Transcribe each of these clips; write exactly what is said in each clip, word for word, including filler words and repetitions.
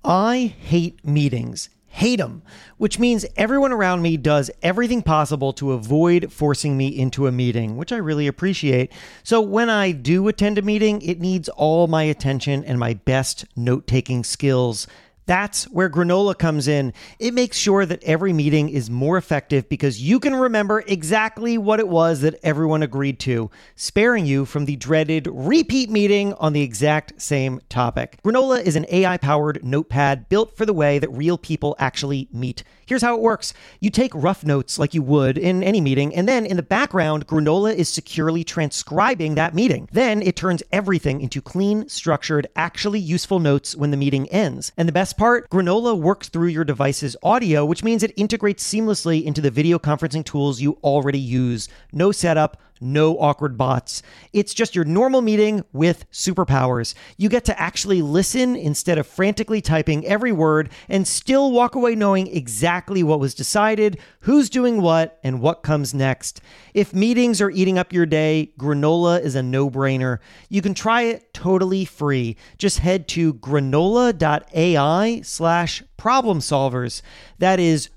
I hate meetings. Hate them, which means everyone around me does everything possible to avoid forcing me into a meeting, which I really appreciate. So when I do attend a meeting, it needs all my attention and my best note-taking skills. That's where Granola comes in. It makes sure that every meeting is more effective because you can remember exactly what it was that everyone agreed to, sparing you from the dreaded repeat meeting on the exact same topic. Granola is an A I-powered notepad built for the way that real people actually meet. Here's how it works. You take rough notes like you would in any meeting, and then in the background, Granola is securely transcribing that meeting. Then it turns everything into clean, structured, actually useful notes when the meeting ends. And the best part, Granola works through your device's audio, which means it integrates seamlessly into the video conferencing tools you already use. No setup, no awkward bots. It's just your normal meeting with superpowers. You get to actually listen instead of frantically typing every word and still walk away knowing exactly what was decided, who's doing what, and what comes next. If meetings are eating up your day, Granola is a no-brainer. You can try it totally free. Just head to granola.ai slash problem solvers. That is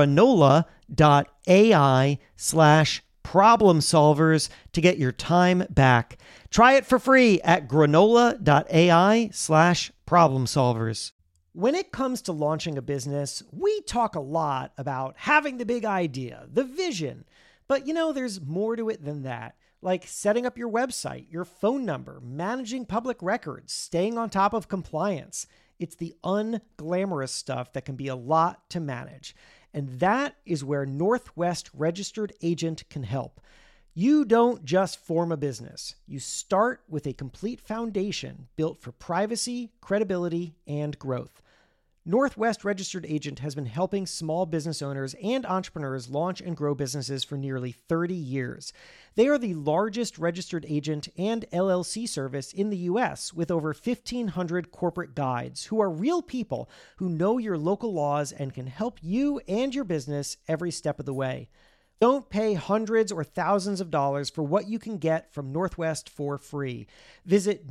granola.ai slash problem solvers to get your time back. Try it for free at granola.ai slash problem solvers. When it comes to launching a business, we talk a lot about having the big idea, the vision. But you know, there's more to it than that. Like setting up your website, your phone number, managing public records, staying on top of compliance. It's the unglamorous stuff that can be a lot to manage. And that is where Northwest Registered Agent can help. You don't just form a business. You start with a complete foundation built for privacy, credibility, and growth. Northwest Registered Agent has been helping small business owners and entrepreneurs launch and grow businesses for nearly thirty years. They are the largest registered agent and L L C service in the U S with over fifteen hundred corporate guides who are real people who know your local laws and can help you and your business every step of the way. Don't pay hundreds or thousands of dollars for what you can get from Northwest for free. Visit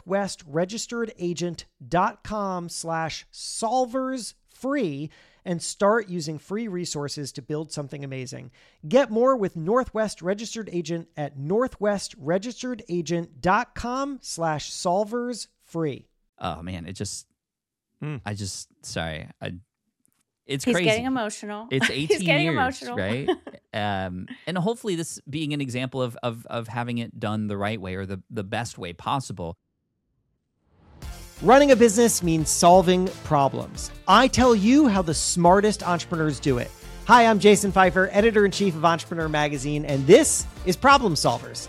northwestregisteredagent.com slash solvers free and start using free resources to build something amazing. Get more with Northwest Registered Agent at northwestregisteredagent.com slash solvers free. Oh man, it just, mm. I just, sorry. I, It's He's crazy. getting emotional. It's eighteen He's getting years, emotional. right? Um, and hopefully this being an example of, of of having it done the right way or the, the best way possible. Running a business means solving problems. I tell you how the smartest entrepreneurs do it. Hi, I'm Jason Pfeiffer, editor-in-chief of Entrepreneur Magazine, and this is Problem Solvers.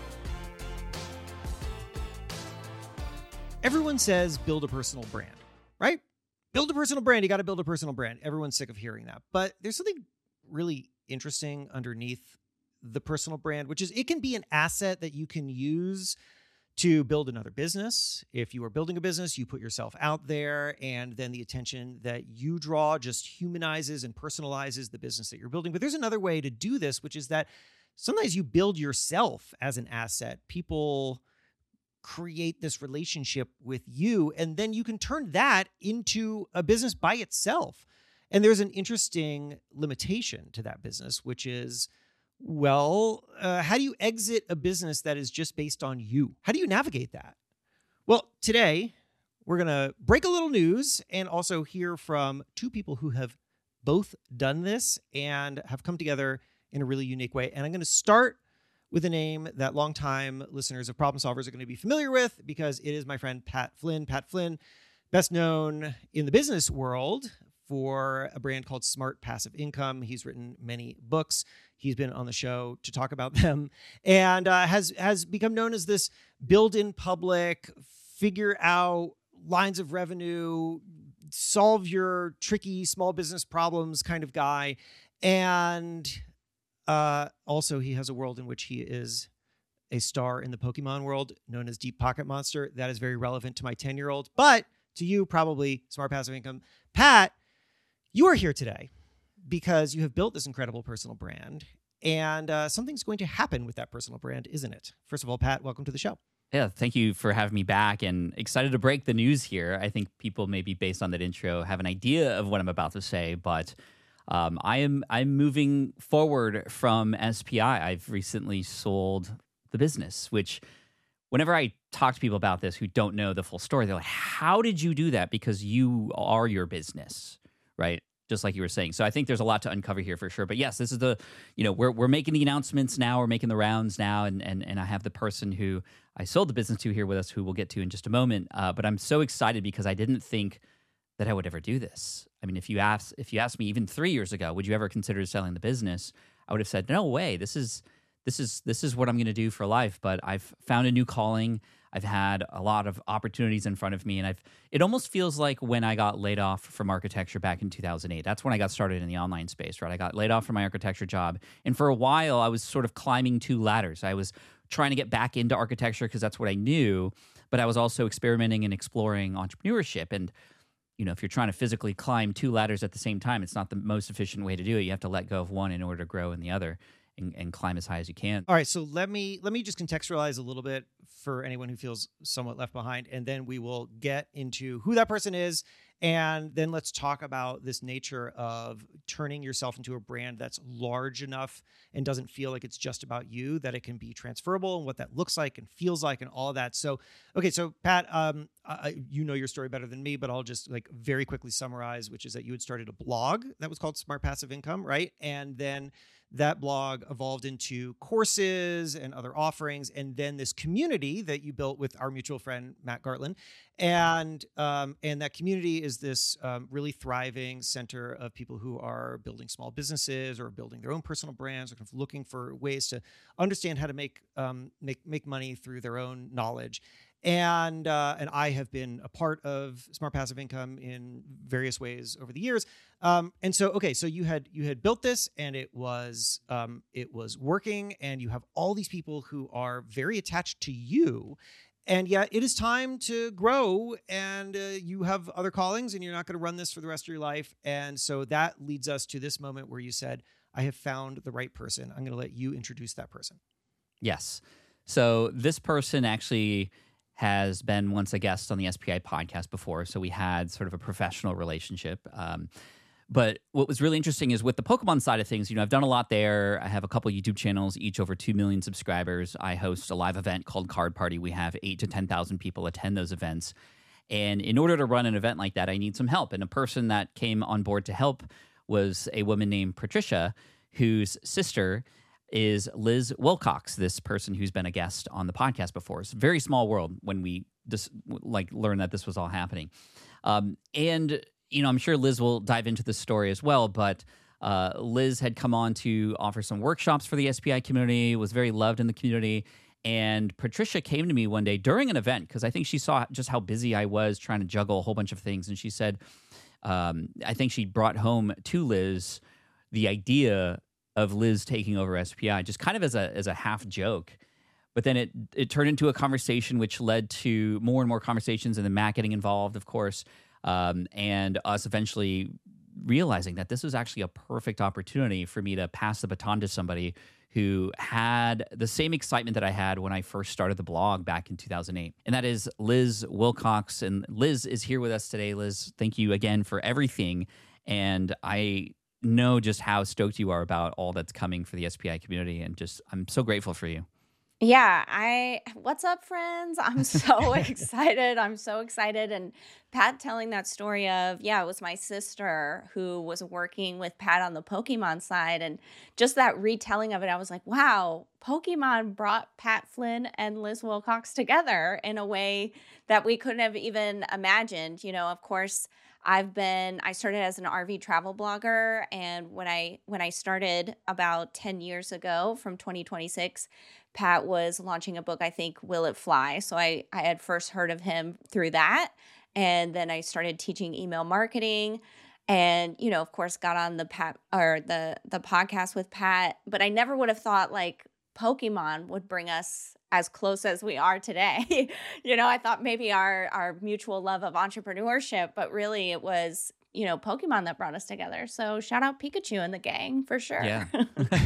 Everyone says build a personal brand, right? Build a personal brand. You got to build a personal brand. Everyone's sick of hearing that. But there's something really interesting underneath the personal brand, which is it can be an asset that you can use to build another business. If you are building a business, you put yourself out there, and then the attention that you draw just humanizes and personalizes the business that you're building. But there's another way to do this, which is that sometimes you build yourself as an asset. People create this relationship with you, and then you can turn that into a business by itself. And there's an interesting limitation to that business, which is, well, uh, how do you exit a business that is just based on you? How do you navigate that? Well, today we're going to break a little news and also hear from two people who have both done this and have come together in a really unique way. And I'm going to start with a name that longtime listeners of Problem Solvers are going to be familiar with because it is my friend Pat Flynn. Pat Flynn, best known in the business world for a brand called Smart Passive Income. He's written many books. He's been on the show to talk about them and uh, has, has become known as this build in public, figure out lines of revenue, solve your tricky small business problems kind of guy. And Uh, also, he has a world in which he is a star in the Pokemon world known as Deep Pocket Monster. That is very relevant to my ten-year-old, but to you, probably Smart Passive Income. Pat, you are here today because you have built this incredible personal brand, and uh, something's going to happen with that personal brand, isn't it? First of all, Pat, welcome to the show. Yeah, thank you for having me back and excited to break the news here. I think people maybe based on that intro have an idea of what I'm about to say, but um, I am I'm moving forward from S P I. I've recently sold the business, which whenever I talk to people about this who don't know the full story, they're like, how did you do that? Because you are your business, right? Just like you were saying. So I think there's a lot to uncover here for sure. But yes, this is the, you know, we're we're making the announcements now. We're making the rounds now. And and and I have the person who I sold the business to here with us, who we'll get to in just a moment. Uh, but I'm so excited because I didn't think that I would ever do this. I mean, if you ask if you asked me even three years ago, would you ever consider selling the business? I would have said, no way. This is this is this is what I'm going to do for life. But I've found a new calling. I've had a lot of opportunities in front of me, and I've. It almost feels like when I got laid off from architecture back in two thousand eight. That's when I got started in the online space, right? I got laid off from my architecture job, and for a while, I was sort of climbing two ladders. I was trying to get back into architecture because that's what I knew, but I was also experimenting and exploring entrepreneurship. And you know, if you're trying to physically climb two ladders at the same time, it's not the most efficient way to do it. You have to let go of one in order to grow in the other. And, and climb as high as you can. All right, so let me let me just contextualize a little bit for anyone who feels somewhat left behind, and then we will get into who that person is, and then let's talk about this nature of turning yourself into a brand that's large enough and doesn't feel like it's just about you, that it can be transferable and what that looks like and feels like and all of that. So, okay, so Pat, um, I, you know your story better than me, but I'll just like very quickly summarize, which is that you had started a blog that was called Smart Passive Income, right? And then that blog evolved into courses and other offerings, and then this community that you built with our mutual friend, Matt Gartland. And um, and that community is this um, really thriving center of people who are building small businesses or building their own personal brands, or kind of looking for ways to understand how to make um, make make money through their own knowledge. And uh, and I have been a part of Smart Passive Income in various ways over the years. Um, and so, okay, so you had you had built this, and it was um, it was working, and you have all these people who are very attached to you. And yet it is time to grow, and uh, you have other callings, and you're not going to run this for the rest of your life. And so that leads us to this moment where you said, I have found the right person. I'm going to let you introduce that person. Yes. So this person actually has been once a guest on the S P I podcast before. So we had sort of a professional relationship. Um, but what was really interesting is with the Pokemon side of things, you know, I've done a lot there. I have a couple YouTube channels, each over two million subscribers. I host a live event called Card Party. We have eight to ten thousand people attend those events. And in order to run an event like that, I need some help. And a person that came on board to help was a woman named Patricia, whose sister is Liz Wilcox, this person who's been a guest on the podcast before. It's a very small world when we just like learned that this was all happening. Um, and, you know, I'm sure Liz will dive into this story as well, but uh, Liz had come on to offer some workshops for the S P I community, was very loved in the community. And Patricia came to me one day during an event, because I think she saw just how busy I was trying to juggle a whole bunch of things. And she said, um, I think she brought home to Liz the idea of Liz taking over S P I, just kind of as a as a half joke. But then it it turned into a conversation which led to more and more conversations, and then Matt getting involved, of course, um, and us eventually realizing that this was actually a perfect opportunity for me to pass the baton to somebody who had the same excitement that I had when I first started the blog back in two thousand eight. And that is Liz Wilcox. And Liz is here with us today. Liz, thank you again for everything. And I know just how stoked you are about all that's coming for the S P I community, and just I'm so grateful for you. Yeah, I what's up, friends? I'm so excited. I'm so excited. And Pat telling that story of, yeah, it was my sister who was working with Pat on the Pokemon side, and just that retelling of it, I was like, wow, Pokemon brought Pat Flynn and Liz Wilcox together in a way that we couldn't have even imagined. You know, of course, I've been, I started as an R V travel blogger, and when I when I started about ten years ago from twenty twenty-six, Pat was launching a book, I think, Will It Fly? So I, I had first heard of him through that, and then I started teaching email marketing, and, you know, of course, got on the Pat or the the podcast with Pat, but I never would have thought like Pokemon would bring us as close as we are today. You know, I thought maybe our our mutual love of entrepreneurship, but really it was, you know, Pokemon that brought us together. So shout out Pikachu and the gang for sure. Yeah.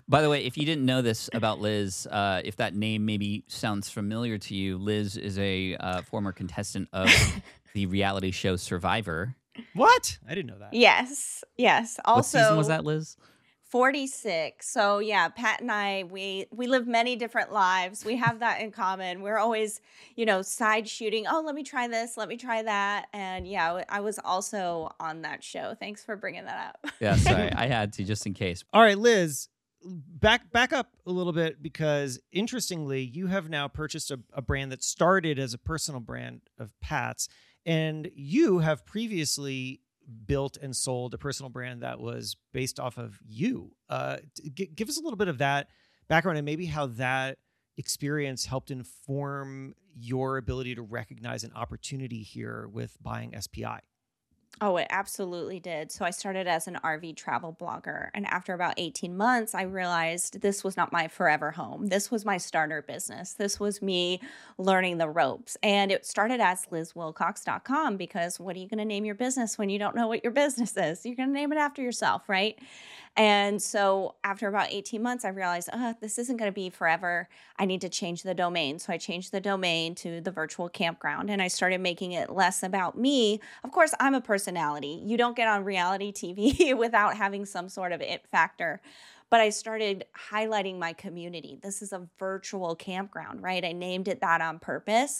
By the way, if you didn't know this about Liz, uh, if that name maybe sounds familiar to you, Liz is a uh, former contestant of the reality show Survivor. What? I didn't know that. Yes, yes. Also, what season was that, Liz? forty-six. So yeah, Pat and I, we we live many different lives. We have that in common. We're always, you know, side shooting. Oh, let me try this. Let me try that. And yeah, I was also on that show. Thanks for bringing that up. Yeah, sorry, I had to just in case. All right, Liz, back back up a little bit, because interestingly, you have now purchased a, a brand that started as a personal brand of Pat's, and you have previously built and sold a personal brand that was based off of you. Uh, g- give us a little bit of that background and maybe how that experience helped inform your ability to recognize an opportunity here with buying S P I. Oh, it absolutely did. So I started as an R V travel blogger. And after about eighteen months, I realized this was not my forever home. This was my starter business. This was me learning the ropes. And it started as liz wilcox dot com, because what are you going to name your business when you don't know what your business is? You're going to name it after yourself, right? And so after about eighteen months, I realized, oh, this isn't going to be forever. I need to change the domain. So I changed the domain to The Virtual Campground, and I started making it less about me. Of course, I'm a personality. You don't get on reality T V without having some sort of it factor. But I started highlighting my community. This is a virtual campground, right? I named it that on purpose.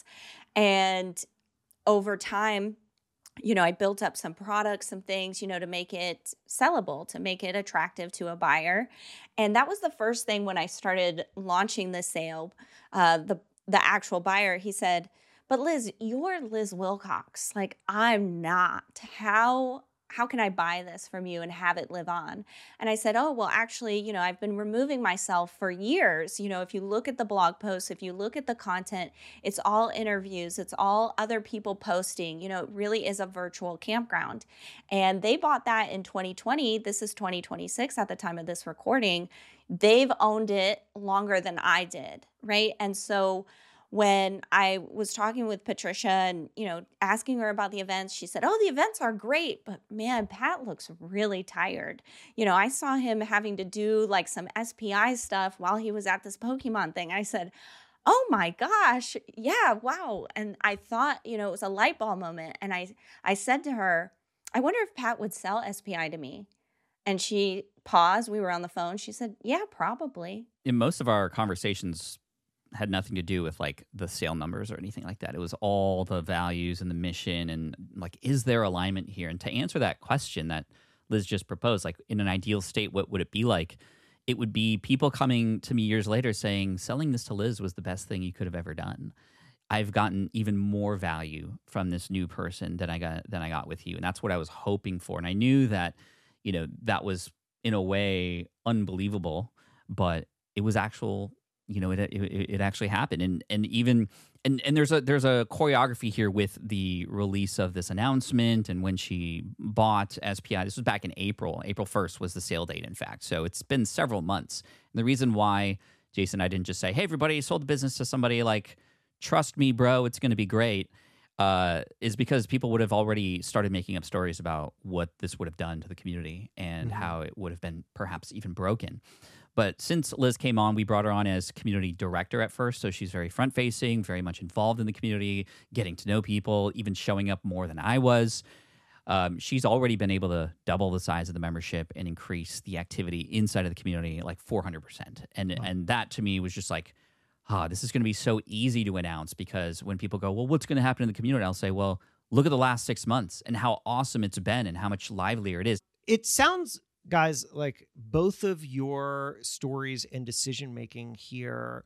And over time, you know, I built up some products, some things, you know, to make it sellable, to make it attractive to a buyer. And that was the first thing when I started launching the sale. Uh, the the actual buyer, he said, "But Liz, you're Liz Wilcox. Like, I'm not. How how can I buy this from you and have it live on?" And I said, "Oh, well, actually, you know, I've been removing myself for years. You know, if you look at the blog posts, if you look at the content, it's all interviews, it's all other people posting. You know, it really is a virtual campground." And they bought that in twenty twenty. This is twenty twenty-six at the time of this recording. They've owned it longer than I did, right? And so when I was talking with Patricia and, you know, asking her about the events, she said, "Oh, the events are great, but man, Pat looks really tired. You know, I saw him having to do like some S P I stuff while he was at this Pokemon thing." I said, "Oh my gosh, yeah, wow." And I thought, you know, it was a light bulb moment. And I, I said to her, "I wonder if Pat would sell S P I to me." And she paused. We were on the phone. She said, "Yeah, probably." In most of our conversations had nothing to do with like the sale numbers or anything like that. It was all the values and the mission and like, is there alignment here? And to answer that question that Liz just proposed, like in an ideal state, what would it be like? It would be people coming to me years later saying, selling this to Liz was the best thing you could have ever done. I've gotten even more value from this new person than I got than I got with you. And that's what I was hoping for. And I knew that, you know, that was in a way unbelievable, but it was actual. You know, it, it it actually happened, and and even and and there's a there's a choreography here with the release of this announcement and when she bought S P I. This was back in April. April first was the sale date, in fact. So it's been several months. And the reason why, Jason, I didn't just say, "Hey, everybody, sold the business to somebody," like, "Trust me, bro, it's going to be great," uh, is because people would have already started making up stories about what this would have done to the community and mm-hmm. how it would have been perhaps even broken. But since Liz came on, we brought her on as community director at first. So she's very front-facing, very much involved in the community, getting to know people, even showing up more than I was. Um, she's already been able to double the size of the membership and increase the activity inside of the community like four hundred percent. And wow. and that to me was just like, ah, this is going to be so easy to announce, because when people go, well, what's going to happen in the community? I'll say, well, look at the last six months and how awesome it's been and how much livelier it is. It sounds... Guys, like both of your stories and decision-making here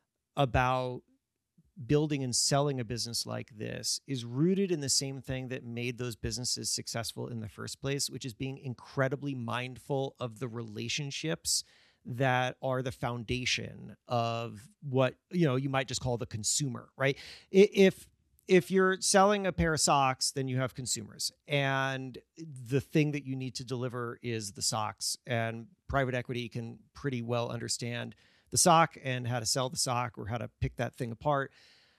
about building and selling a business like this is rooted in the same thing that made those businesses successful in the first place, which is being incredibly mindful of the relationships that are the foundation of what, you know, you might just call the consumer, right? If If you're selling a pair of socks, then you have consumers. And the thing that you need to deliver is the socks. And private equity can pretty well understand the sock and how to sell the sock or how to pick that thing apart.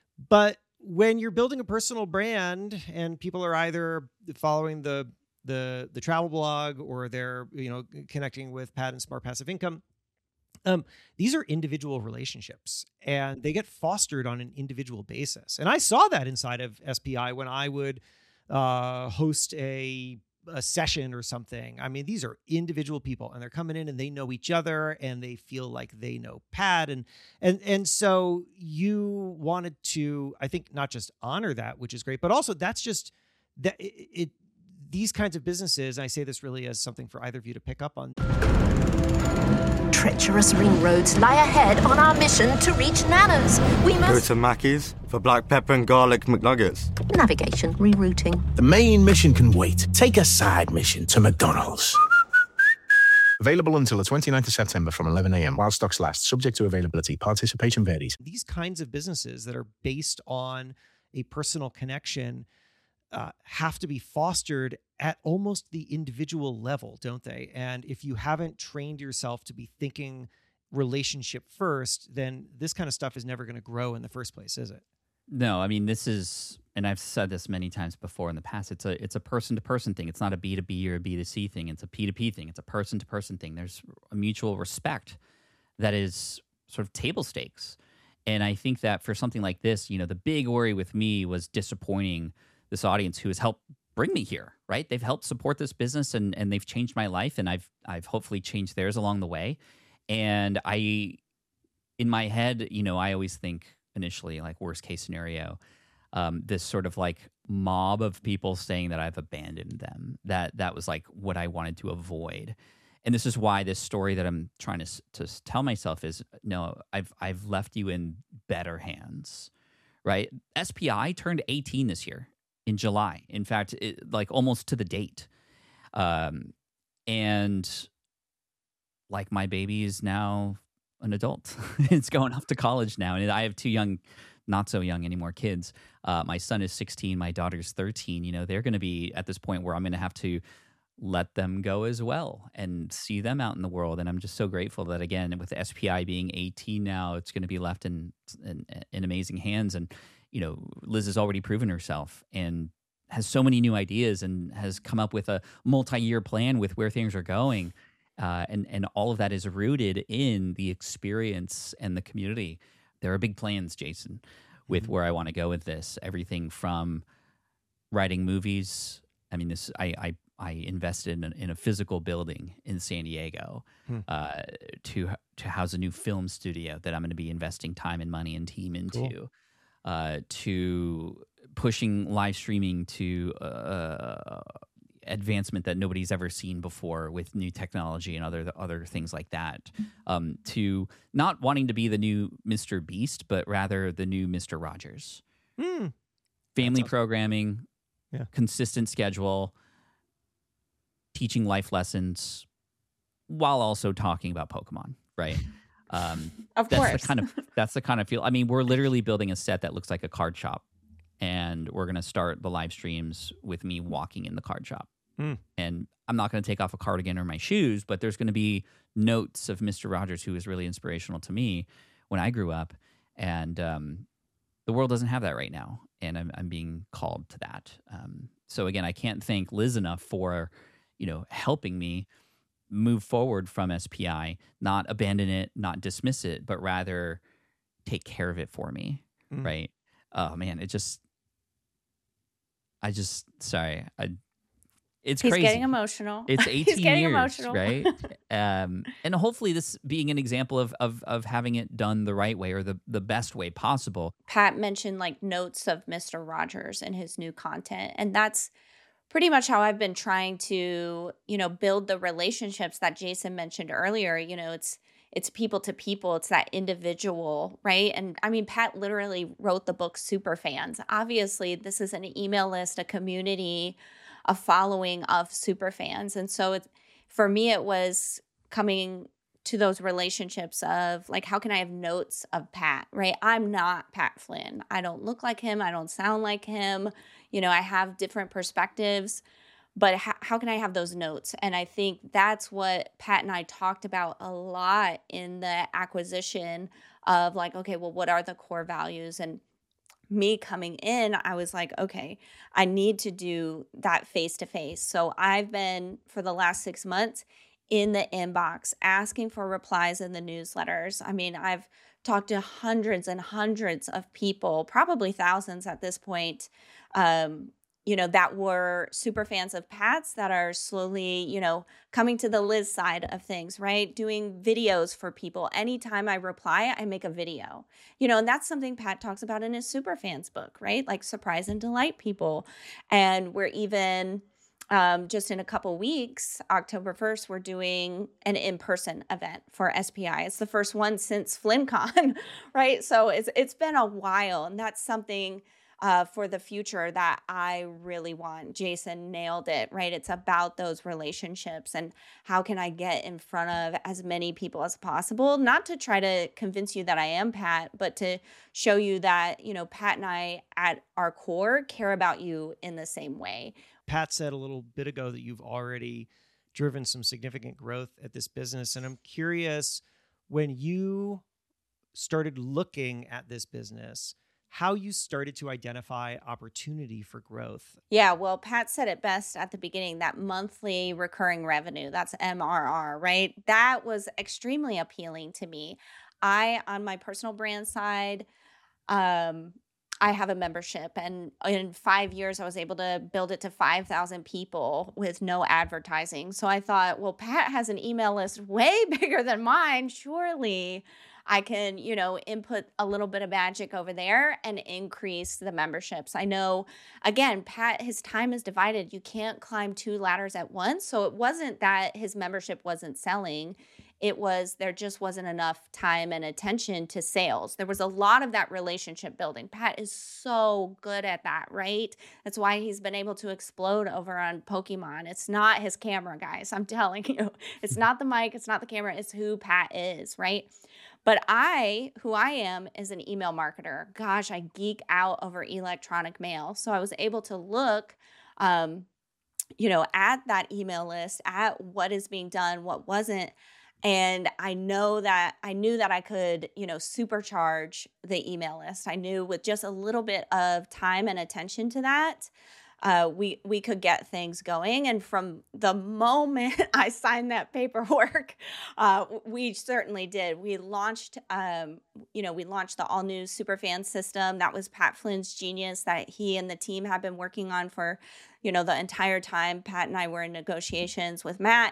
But when you're building a personal brand and people are either following the the the travel blog or they're, you know, connecting with Pat and Smart Passive Income, Um, these are individual relationships, and they get fostered on an individual basis. And I saw that inside of S P I when I would uh, host a, a session or something. I mean, these are individual people, and they're coming in and they know each other, and they feel like they know Pat. And and and so you wanted to, I think, not just honor that, which is great, but also that's just that it, it these kinds of businesses. And I say this really as something for either of you to pick up on. Treacherous ring roads lie ahead on our mission to reach Nana's. We Go must... to Mackey's for black pepper and garlic McNuggets. Navigation, rerouting. The main mission can wait. Take a side mission to McDonald's. Available until the twenty-ninth of September from eleven a.m. while stocks last. Subject to availability. Participation varies. These kinds of businesses that are based on a personal connection uh, have to be fostered at almost the individual level, don't they? And if you haven't trained yourself to be thinking relationship first, then this kind of stuff is never going to grow in the first place, is it? No, I mean, this is, and I've said this many times before in the past, it's a it's a person-to-person thing. It's not a B two B or a B two C thing. It's a P two P thing. It's a person-to-person thing. There's a mutual respect that is sort of table stakes. And I think that for something like this, you know, the big worry with me was disappointing this audience who has helped bring me here, right? They've helped support this business, and and they've changed my life, and I've I've hopefully changed theirs along the way. And I, in my head, you know, I always think initially, like, worst case scenario, um, this sort of like mob of people saying that I've abandoned them. That that was like what I wanted to avoid. And this is why this story that I'm trying to to tell myself is, no, I've I've left you in better hands, right? S P I turned eighteen this year in July. In fact, it, like almost to the date. Um, and like my baby is now an adult. It's going off to college now. And I have two young, not so young anymore, kids. Uh, my son is sixteen. My daughter's thirteen. You know, they're going to be at this point where I'm going to have to let them go as well and see them out in the world. And I'm just so grateful that, again, with S P I being eighteen now, it's going to be left in, in, in amazing hands. And, you know, Liz has already proven herself and has so many new ideas and has come up with a multi-year plan with where things are going. Uh, and, and all of that is rooted in the experience and the community. There are big plans, Jason, with mm-hmm. where I want to go with this. Everything from writing movies. I mean, this I I, I invested in a, in a physical building in San Diego hmm. uh, to to house a new film studio that I'm going to be investing time and money and team into. Cool. Uh, to pushing live streaming to uh, advancement that nobody's ever seen before with new technology and other other things like that. Um, to not wanting to be the new Mister Beast, but rather the new Mister Rogers. Mm. Family programming, yeah. consistent schedule, teaching life lessons, while also talking about Pokemon, right? Um, of that's course. The kind of, that's the kind of feel. I mean, we're literally building a set that looks like a card shop, and we're going to start the live streams with me walking in the card shop. Mm. And I'm not going to take off a cardigan or my shoes, but there's going to be notes of Mister Rogers, who was really inspirational to me when I grew up. And um, the world doesn't have that right now, and I'm, I'm being called to that. Um, so again, I can't thank Liz enough for, you know, helping me move forward from S P I, not abandon it, not dismiss it, but rather take care of it for me, mm. right? Oh man, it just, I just, sorry, I. It's He's crazy. getting emotional. It's eighteen He's getting years, emotional. right? Um, and hopefully this being an example of, of of having it done the right way or the, the best way possible. Pat mentioned like notes of Mister Rogers and his new content. And that's pretty much how I've been trying to, you know, build the relationships that Jason mentioned earlier. You know, it's it's people to people. It's that individual, right? And I mean, Pat literally wrote the book Superfans. Obviously, this is an email list, a community, a following of superfans. And so it, for me, it was coming to those relationships of like, how can I have notes of Pat, right? I'm not Pat Flynn. I don't look like him. I don't sound like him. You know, I have different perspectives, but how, how can I have those notes? And I think that's what Pat and I talked about a lot in the acquisition of like, okay, well, what are the core values? And me coming in, I was like, okay, I need to do that face to face. So I've been for the last six months in the inbox, asking for replies in the newsletters. I mean, I've talked to hundreds and hundreds of people, probably thousands at this point, um, you know, that were super fans of Pat's that are slowly, you know, coming to the Liz side of things, right? Doing videos for people. Anytime I reply, I make a video, you know, and that's something Pat talks about in his Superfans book, right? Like surprise and delight people. And we're even um, just in a couple weeks, October first, we're doing an in-person event for S P I. It's the first one since FlynnCon, right? So it's it's been a while, and that's something Uh, for the future that I really want. Jason nailed it, right? It's about those relationships and how can I get in front of as many people as possible, not to try to convince you that I am Pat, but to show you that, you know, Pat and I at our core care about you in the same way. Pat said a little bit ago that you've already driven some significant growth at this business. And I'm curious, when you started looking at this business, how you started to identify opportunity for growth. Yeah, well, Pat said it best at the beginning, that monthly recurring revenue, that's M R R, right? That was extremely appealing to me. I, on my personal brand side, um, I have a membership, and in five years, I was able to build it to five thousand people with no advertising. So I thought, well, Pat has an email list way bigger than mine. Surely I can, you know, input a little bit of magic over there and increase the memberships. I know, again, Pat, his time is divided. You can't climb two ladders at once. So it wasn't that his membership wasn't selling. It was there just wasn't enough time and attention to sales. There was a lot of that relationship building. Pat is so good at that, right? That's why he's been able to explode over on Pokemon. It's not his camera, guys. I'm telling you. It's not the mic. It's not the camera. It's who Pat is, right? But I, who I am, is an email marketer. Gosh, I geek out over electronic mail. So I was able to look, um, you know, at that email list, at what is being done, what wasn't. And I know that I knew that I could, you know, supercharge the email list. I knew with just a little bit of time and attention to that, uh, we we could get things going. And from the moment I signed that paperwork, uh, we certainly did. We launched, um, you know, we launched the all new Superfan system. That was Pat Flynn's genius that he and the team have been working on for, you know, the entire time Pat and I were in negotiations with Matt.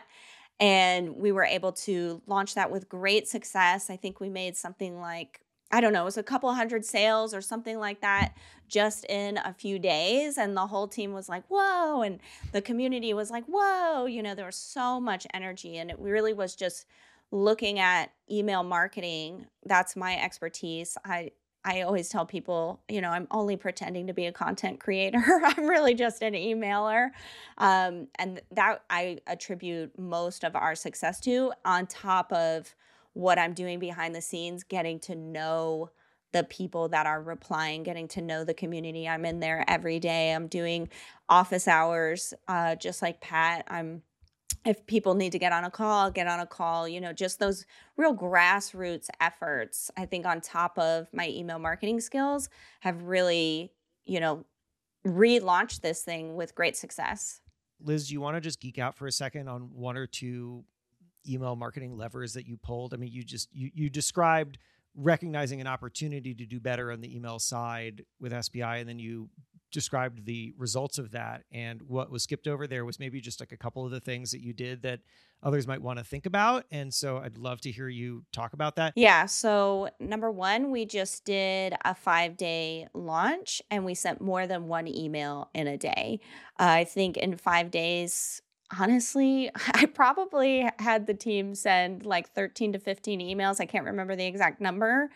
And we were able to launch that with great success. I think we made something like, I don't know, it was a couple hundred sales or something like that just in a few days. And the whole team was like, whoa. And the community was like, whoa. You know, there was so much energy. And it really was just looking at email marketing. That's my expertise. I I always tell people, you know, I'm only pretending to be a content creator. I'm really just an emailer. Um, and that I attribute most of our success to, on top of what I'm doing behind the scenes, getting to know the people that are replying, getting to know the community. I'm in there every day. I'm doing office hours, uh, just like Pat. I'm If people need to get on a call, get on a call, you know, just those real grassroots efforts, I think on top of my email marketing skills have really, you know, relaunched this thing with great success. Liz, do you want to just geek out for a second on one or two email marketing levers that you pulled? I mean, you just, you, you described recognizing an opportunity to do better on the email side with S P I, and then you described the results of that. And what was skipped over there was maybe just like a couple of the things that you did that others might want to think about. And so I'd love to hear you talk about that. Yeah. So number one, we just did a five day launch and we sent more than one email in a day. Uh, I think in five days, honestly, I probably had the team send like thirteen to fifteen emails. I can't remember the exact number.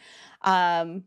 Um,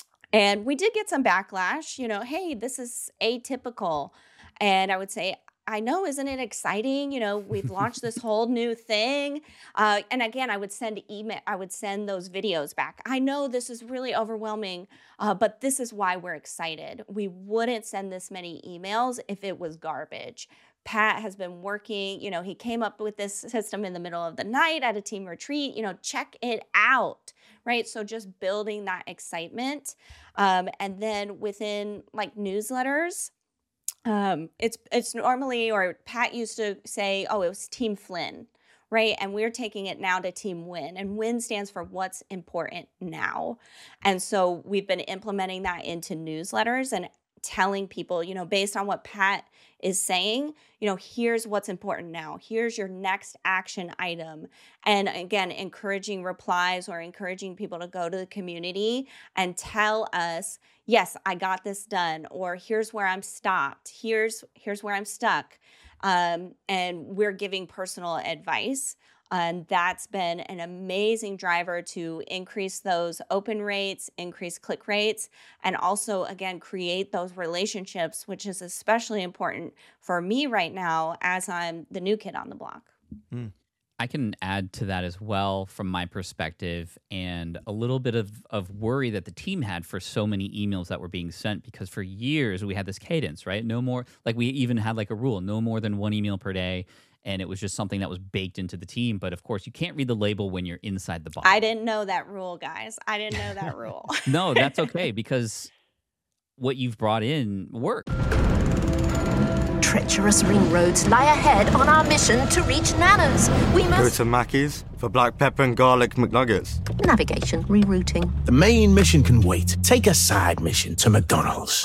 And we did get some backlash, you know, hey, this is atypical. And I would say, I know, isn't it exciting? You know, we've launched this whole new thing. Uh, and again, I would send email, I would send those videos back. I know this is really overwhelming, uh, but this is why we're excited. We wouldn't send this many emails if it was garbage. Pat has been working, you know, he came up with this system in the middle of the night at a team retreat, you know, check it out, right? So just building that excitement. Um, and then within like newsletters, um, it's it's normally, or Pat used to say, oh, it was Team Flynn, right? And we're taking it now to Team Win. And Win stands for what's important now. And so we've been implementing that into newsletters and telling people, you know, based on what Pat is saying, you know, here's what's important now. Here's your next action item. And again, encouraging replies or encouraging people to go to the community and tell us, yes, I got this done, or here's where I'm stopped. Here's, here's where I'm stuck. Um, and we're giving personal advice. And that's been an amazing driver to increase those open rates, increase click rates, and also, again, create those relationships, which is especially important for me right now as I'm the new kid on the block. Mm. I can add to that as well from my perspective, and a little bit of, of worry that the team had for so many emails that were being sent, because for years we had this cadence, right? No more, like we even had like a rule, no more than one email per day. And it was just something that was baked into the team. But of course, you can't read the label when you're inside the box. I didn't know that rule, guys. I didn't know that rule. No, that's okay, because what you've brought in worked. Treacherous ring roads lie ahead on our mission to reach Nana's. We Go must... to Mackey's for black pepper and garlic McNuggets. Navigation rerouting. The main mission can wait. Take a side mission to McDonald's.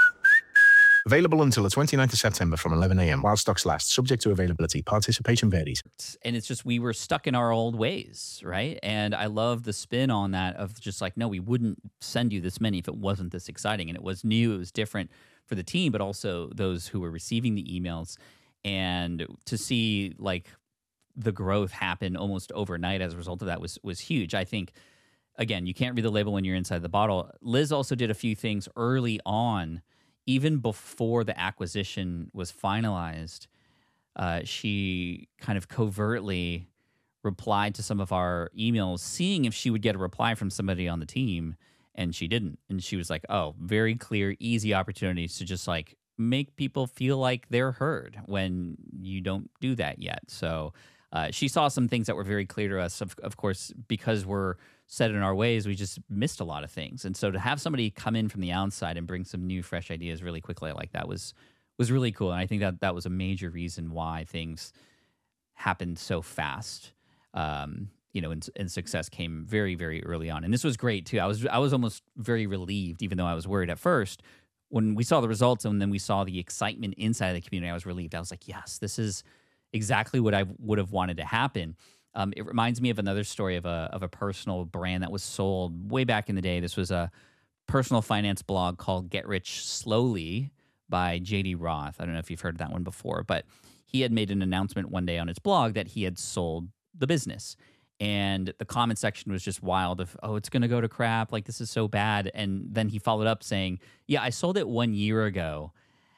Available until the twenty-ninth of September from eleven a.m. while stocks last, subject to availability. Participation varies. And it's just we were stuck in our old ways, right? And I love the spin on that of just like, no, we wouldn't send you this many if it wasn't this exciting. And it was new, it was different for the team, but also those who were receiving the emails. And to see like the growth happen almost overnight as a result of that was was huge. I think, again, you can't read the label when you're inside the bottle. Liz also did a few things early on. Even before the acquisition was finalized, uh, she kind of covertly replied to some of our emails, seeing if she would get a reply from somebody on the team, and she didn't. And she was like, oh, very clear, easy opportunities to just like make people feel like they're heard when you don't do that yet. So uh, she saw some things that were very clear to us. Of, of course, because we're set in our ways, we just missed a lot of things. And so to have somebody come in from the outside and bring some new, fresh ideas really quickly like that was was really cool. And I think that that was a major reason why things happened so fast. Um, you know, and, and success came very, very early on. And this was great too. I was I was almost very relieved, even though I was worried at first. When we saw the results and then we saw the excitement inside the community, I was relieved. I was like, yes, this is exactly what I would have wanted to happen. Um, it reminds me of another story of a of a personal brand that was sold way back in the day. This was a personal finance blog called Get Rich Slowly by J D Roth. I don't know if you've heard of that one before, but he had made an announcement one day on his blog that he had sold the business. And the comment section was just wild of, oh, it's going to go to crap. Like, this is so bad. And then he followed up saying, yeah, I sold it one year ago.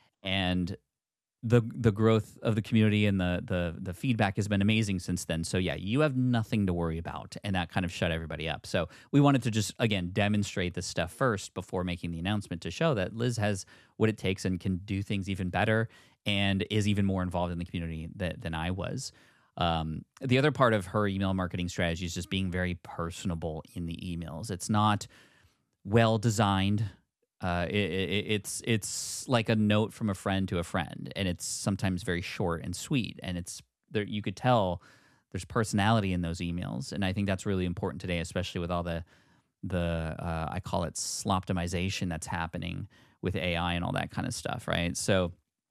And the the growth of the community and the the the feedback has been amazing since then. So yeah, you have nothing to worry about. And that kind of shut everybody up. So we wanted to just, again, demonstrate this stuff first before making the announcement to show that Liz has what it takes and can do things even better and is even more involved in the community that, than I was. Um, the other part of her email marketing strategy is just being very personable in the emails. It's not well designed. Uh, it, it, it's it's like a note from a friend to a friend, and it's sometimes very short and sweet, and it's there. You could tell there's personality in those emails, and I think that's really important today, especially with all the the uh, I call it sloptimization that's happening with A I and all that kind of stuff, right? So,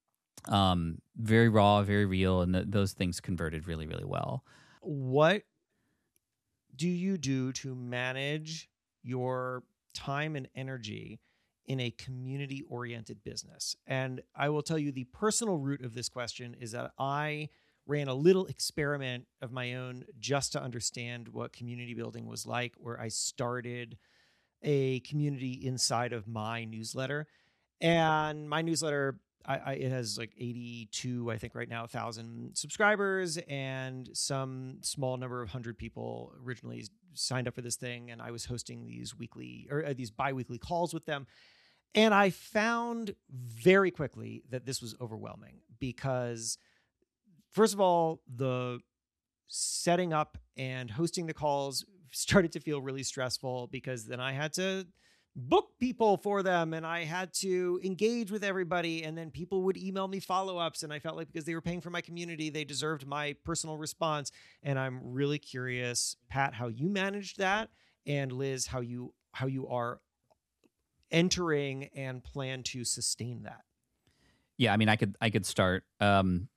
um, very raw, very real, and th- those things converted really, really well. What do you do to manage your time and energy in a community-oriented business? And I will tell you the personal root of this question is that I ran a little experiment of my own just to understand what community building was like, where I started a community inside of my newsletter. And my newsletter, I, I, it has like eighty-two, I think right now, thousand subscribers, and some small number of hundred people originally signed up for this thing. And I was hosting these weekly or uh, these bi-weekly calls with them. And I found very quickly that this was overwhelming because, first of all, the setting up and hosting the calls started to feel really stressful because then I had to book people for them, and I had to engage with everybody, and then people would email me follow-ups, and I felt like because they were paying for my community, they deserved my personal response. And I'm really curious, Pat, how you managed that, and Liz, how you how you are entering and plan to sustain that. Yeah, I mean, I could I could start. Um,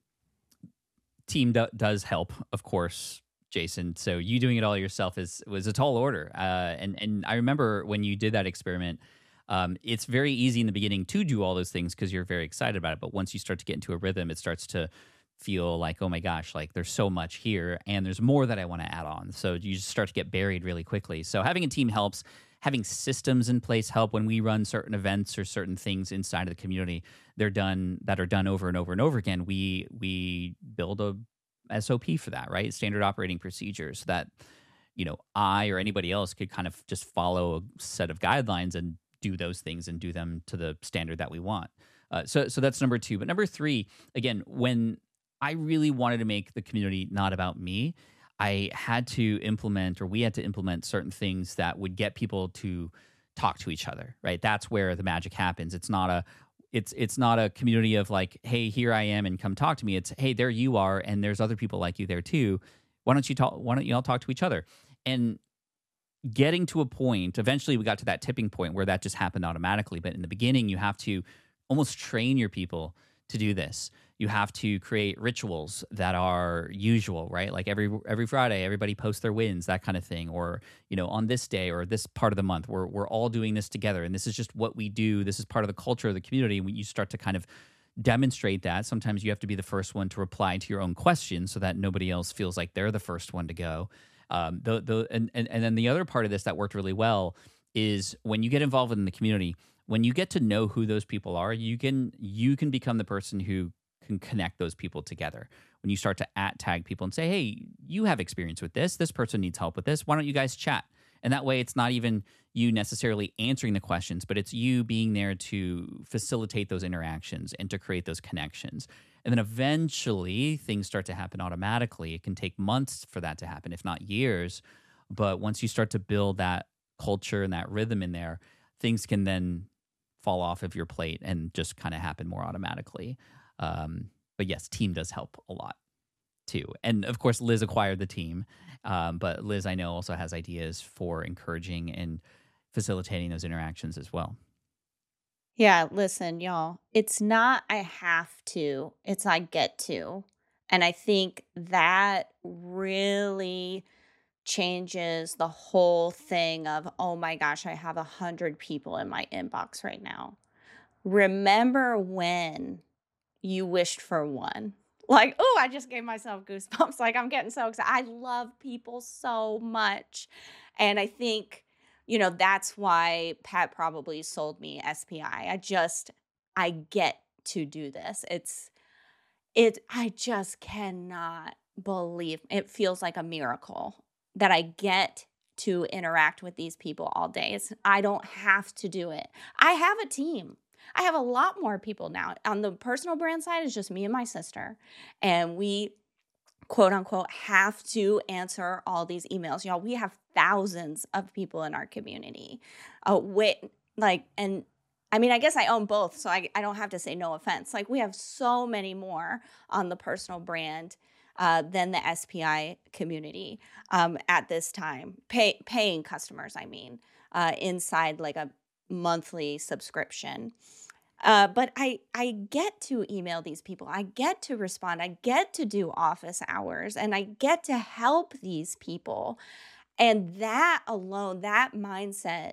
team do, does help, of course, Jason. So you doing it all yourself is was a tall order. Uh, and and I remember when you did that experiment, um, it's very easy in the beginning to do all those things because you're very excited about it. But once you start to get into a rhythm, it starts to feel like, oh my gosh, like there's so much here and there's more that I want to add on. So you just start to get buried really quickly. So having a team helps. Having systems in place help. When we run certain events or certain things inside of the community, they're done that are done over and over and over again. We we build a S O P for that, right? Standard operating procedures that, you know, I or anybody else could kind of just follow a set of guidelines and do those things and do them to the standard that we want. Uh, so so that's number two. But number three, again, when I really wanted to make the community not about me, I had to implement, or we had to implement certain things that would get people to talk to each other, right? That's where the magic happens. It's not a, it's it's not a community of like, hey, here I am and come talk to me. It's, hey, there you are, and there's other people like you there too. Why don't you talk? Why don't you all talk to each other? And getting to a point, eventually we got to that tipping point where that just happened automatically. But in the beginning, you have to almost train your people to do this. You have to create rituals that are usual, right? Like every every Friday, everybody posts their wins, that kind of thing. Or, you know, on this day or this part of the month, we're we're all doing this together, and this is just what we do. This is part of the culture of the community. When you start to kind of demonstrate that, sometimes you have to be the first one to reply to your own questions so that nobody else feels like they're the first one to go. Um, the the and and, and then the other part of this that worked really well is when you get involved in the community. When you get to know who those people are, you can you can become the person who can connect those people together. When you start to at tag people and say, hey, you have experience with this. This person needs help with this. Why don't you guys chat? And that way it's not even you necessarily answering the questions, but it's you being there to facilitate those interactions and to create those connections. And then eventually things start to happen automatically. It can take months for that to happen, if not years. But once you start to build that culture and that rhythm in there, things can then fall off of your plate and just kind of happen more automatically. Um, but yes, team does help a lot too. And of course, Liz acquired the team. Um, but Liz, I know, also has ideas for encouraging and facilitating those interactions as well. Yeah, listen, y'all, it's not I have to, it's I get to. And I think that really changes the whole thing of, oh my gosh, I have a hundred people in my inbox right now. Remember when you wished for one? Like, oh, I just gave myself goosebumps. Like, I'm getting so excited. I love people so much. And I think, you know, that's why Pat probably sold me S P I. I just, I get to do this. It's, it, I just cannot believe, it feels like a miracle that I get to interact with these people all day. It's, I don't have to do it. I have a team. I have a lot more people now. On the personal brand side, it's just me and my sister. And we, quote unquote, have to answer all these emails. Y'all, we have thousands of people in our community. Uh, wait, like, and I mean, I guess I own both, so I, I don't have to say no offense. Like, we have so many more on the personal brand uh, than the S P I community um, at this time. Pay, paying customers, I mean, uh, inside like a monthly subscription. Uh, but I, I get to email these people. I get to respond. I get to do office hours, and I get to help these people. And that alone, that mindset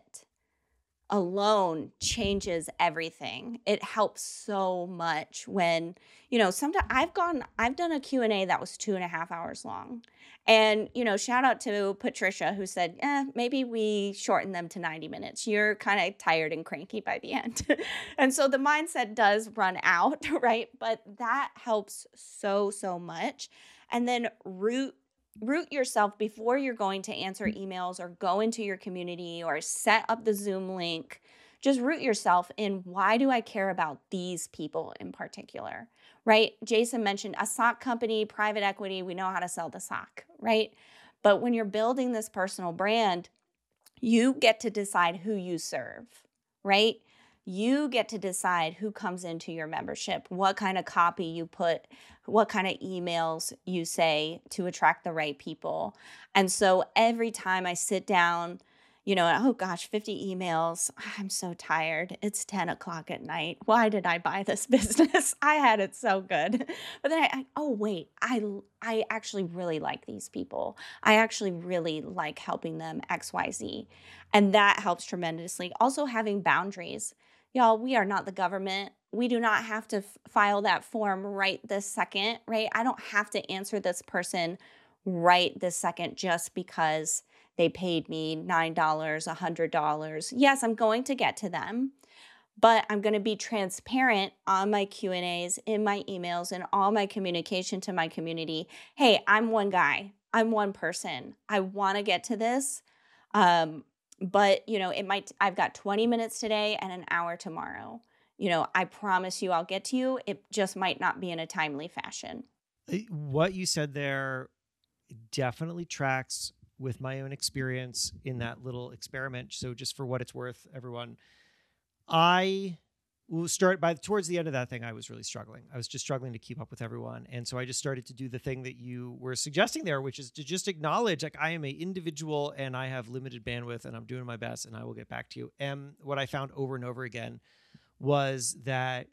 alone changes everything. It helps so much when, you know, sometimes I've gone, I've done a Q and A that was two and a half hours long. And, you know, shout out to Patricia who said, eh, maybe we shorten them to ninety minutes. You're kind of tired and cranky by the end. And so the mindset does run out, right? But that helps so, so much. And then root root yourself before you're going to answer emails or go into your community or set up the Zoom link. Just root yourself in, why do I care about these people in particular, right? Jason mentioned a S O C company, private equity. We know how to sell the S O C, right? But when you're building this personal brand, You get to decide who you serve, right? You get to decide who comes into your membership, what kind of copy you put, what kind of emails you say to attract the right people. And so every time I sit down, you know, oh gosh, fifty emails. I'm so tired. It's ten o'clock at night. Why did I buy this business? I had it so good. But then I, I, oh wait, I, I actually really like these people. I actually really like helping them X Y Z. And that helps tremendously. Also having boundaries. Y'all, we are not the government. We do not have to f- file that form right this second, right? I don't have to answer this person right this second just because they paid me nine dollars, one hundred dollars. Yes, I'm going to get to them, but I'm going to be transparent on my Q and A's, in my emails, and all my communication to my community. Hey, I'm one guy. I'm one person. I want to get to this. Um, but, you know, it might, I've got twenty minutes today and an hour tomorrow. You know, I promise you I'll get to you. It just might not be in a timely fashion. What you said there definitely tracks with my own experience in that little experiment. So just for what it's worth, everyone, I will start by towards the end of that thing. I was really struggling. I was just struggling to keep up with everyone. And so I just started to do the thing that you were suggesting there, which is to just acknowledge, like, I am an individual and I have limited bandwidth and I'm doing my best and I will get back to you. And what I found over and over again was that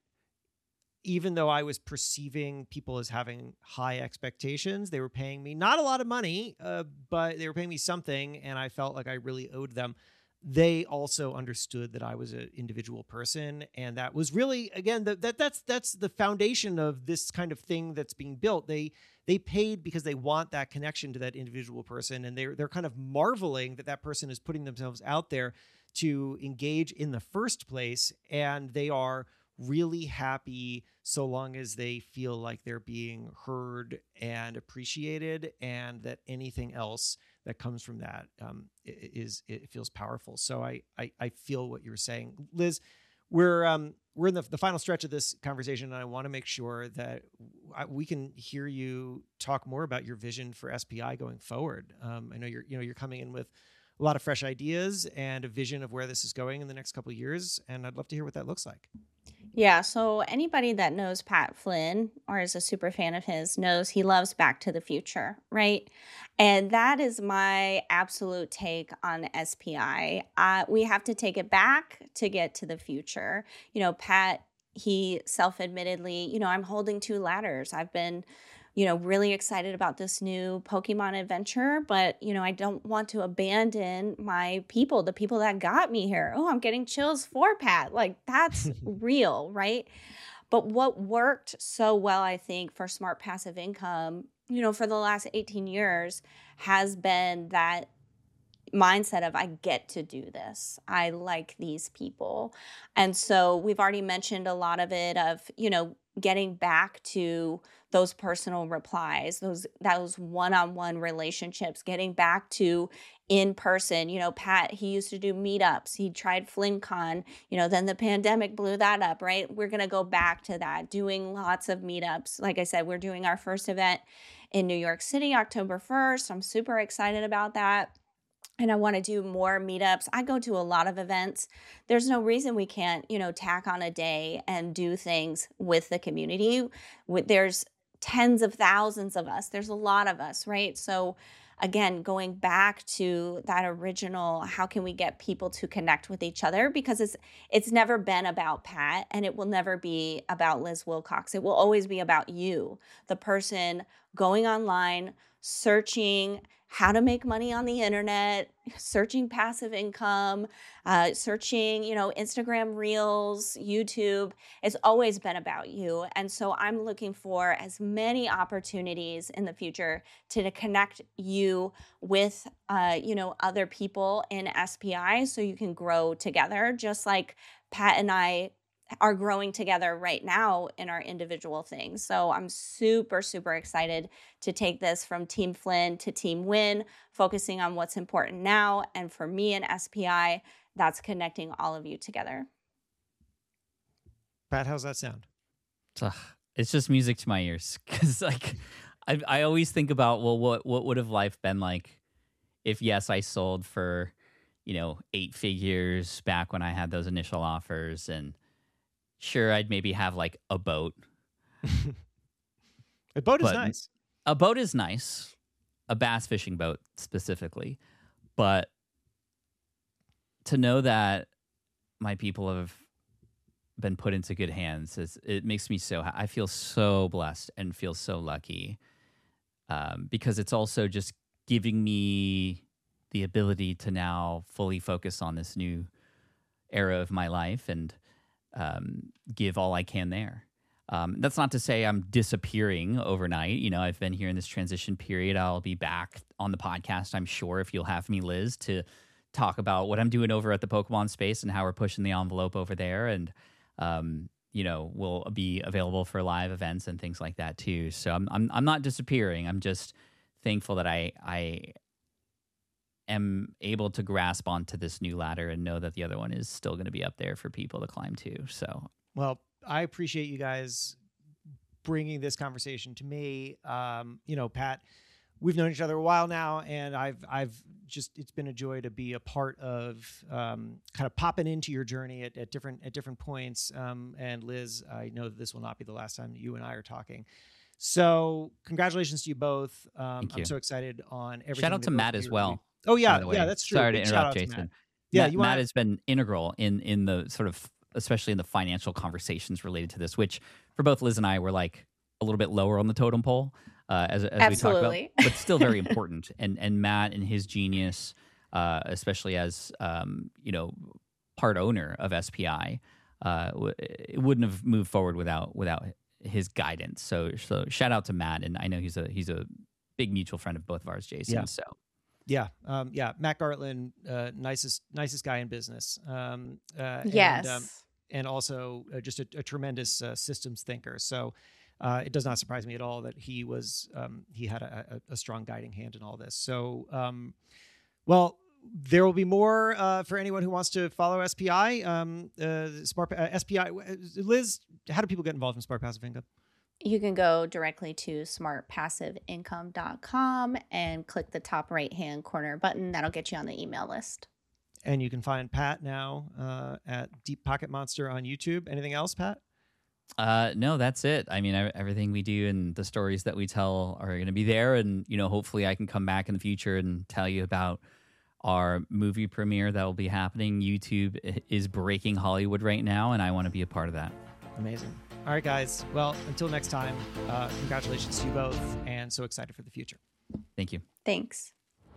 even though I was perceiving people as having high expectations, they were paying me not a lot of money, uh, but they were paying me something, and I felt like I really owed them. They also understood that I was an individual person, and that was really, again, that that that's that's the foundation of this kind of thing that's being built. They they paid because they want that connection to that individual person, and they're they're kind of marveling that that person is putting themselves out there to engage in the first place, and they are really happy so long as they feel like they're being heard and appreciated, and that anything else that comes from that um, is it feels powerful. So I, I I feel what you're saying, Liz. We're um we're in the, the final stretch of this conversation, and I want to make sure that I, we can hear you talk more about your vision for S P I going forward. Um, I know you're you know you're coming in with a lot of fresh ideas and a vision of where this is going in the next couple of years, and I'd love to hear what that looks like. Yeah, so anybody that knows Pat Flynn or is a super fan of his knows he loves Back to the Future, right? And that is my absolute take on S P I. Uh, we have to take it back to get to the future. You know, Pat, he self-admittedly, you know, I'm holding two ladders. I've been, you know, really excited about this new Pokemon adventure, but, you know, I don't want to abandon my people, the people that got me here. Oh, I'm getting chills for Pat. Like, that's real, right? But what worked so well, I think, for Smart Passive Income, you know, for the last eighteen years has been that mindset of I get to do this. I like these people. And so we've already mentioned a lot of it of, you know, getting back to those personal replies, those those one-on-one relationships, getting back to in person. You know, Pat, he used to do meetups. He tried FlynnCon, you know, then the pandemic blew that up, right? We're going to go back to that, doing lots of meetups. Like I said, we're doing our first event in New York City, October first. I'm super excited about that. And I want to do more meetups. I go to a lot of events. There's no reason we can't, you know, tack on a day and do things with the community. There's tens of thousands of us. There's a lot of us, right? So again, going back to that original, how can we get people to connect with each other? Because it's it's never been about Pat, and it will never be about Liz Wilcox. It will always be about you, the person going online, searching how to make money on the internet, searching passive income, uh, searching, you know, Instagram Reels, YouTube. It's always been about you. And so I'm looking for as many opportunities in the future to connect you with, uh, you know, other people in S P I so you can grow together, just like Pat and I are growing together right now in our individual things. So I'm super, super excited to take this from Team Flynn to Team Win, focusing on what's important now. And for me and S P I, that's connecting all of you together. Pat, how's that sound? It's just music to my ears. Because like, I, I always think about, well, what, what would have life been like if, yes, I sold for you know, eight figures back when I had those initial offers. And sure, I'd maybe have like a boat. A boat is But- nice. A boat is nice, a bass fishing boat specifically. But to know that my people have been put into good hands, is, it makes me so, I feel so blessed and feel so lucky, um, because it's also just giving me the ability to now fully focus on this new era of my life and um, give all I can there. Um, that's not to say I'm disappearing overnight. You know, I've been here in this transition period. I'll be back on the podcast, I'm sure, if you'll have me, Liz, to talk about what I'm doing over at the Pokemon space and how we're pushing the envelope over there. And, um, you know, we'll be available for live events and things like that too. So I'm I'm, I'm not disappearing. I'm just thankful that I I am able to grasp onto this new ladder and know that the other one is still going to be up there for people to climb to. So Well, I appreciate you guys bringing this conversation to me. Um, you know, Pat, we've known each other a while now, and I've I've just it's been a joy to be a part of um, kind of popping into your journey at, at different at different points. Um, and Liz, I know that this will not be the last time that you and I are talking. So congratulations to you both. Um, Thank I'm you. so excited on everything. shout out that to both Matt of as you are well. doing. Oh yeah, by the way. yeah, that's true. Sorry to Big shout interrupt, out to Jason. Matt. Yeah, Matt, you Matt want has been integral in in the sort of, especially in the financial conversations related to this, which for both Liz and I were like a little bit lower on the totem pole, uh, as, as we talked Absolutely. about, but still very important. And and Matt and his genius, uh, especially as um, you know, part owner of S P I, uh, w- it wouldn't have moved forward without without his guidance. So so shout out to Matt, and I know he's a he's a big mutual friend of both of ours, Jason. Yeah. So Yeah, um, yeah. Matt Gartland, uh, nicest, nicest guy in business. Um, uh, Yes. and, um, and also uh, just a, a tremendous uh, systems thinker. So uh, it does not surprise me at all that he was um, he had a, a, a strong guiding hand in all this. So, um, well, there will be more uh, for anyone who wants to follow S P I. Um, uh, Smart uh, S P I. Liz, how do people get involved in Smart Passive Income? You can go directly to smart passive income dot com and click the top right hand corner button. That'll get you on the email list. And you can find Pat now uh, at Deep Pocket Monster on YouTube. Anything else, Pat? Uh, no, that's it. I mean, ev- everything we do and the stories that we tell are going to be there. And, you know, hopefully I can come back in the future and tell you about our movie premiere that will be happening. YouTube i- is breaking Hollywood right now, and I want to be a part of that. Amazing. All right, guys. Well, until next time, uh, congratulations to you both, and so excited for the future. Thank you. Thanks.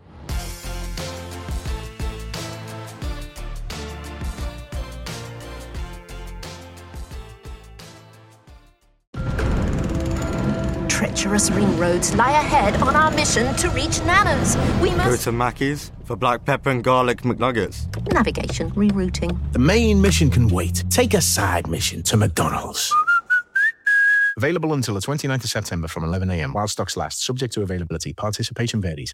Treacherous ring roads lie ahead on our mission to reach Nana's. We Go must... to Mackey's for black pepper and garlic McNuggets. Navigation rerouting. The main mission can wait. Take a side mission to McDonald's. Available until the twenty-ninth of September from eleven a.m. while stocks last, subject to availability. Participation varies.